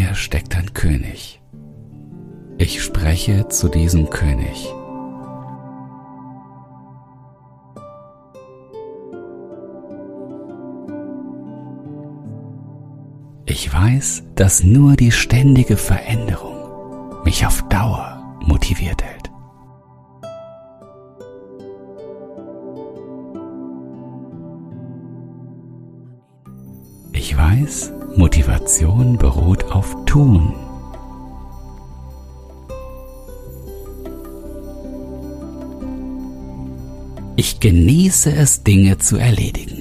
mir steckt ein König. Ich spreche zu diesem König. Ich weiß, dass nur die ständige Veränderung mich auf Dauer motiviert hält. Ich weiß, Motivation beruht auf Tun. Ich genieße es, Dinge zu erledigen.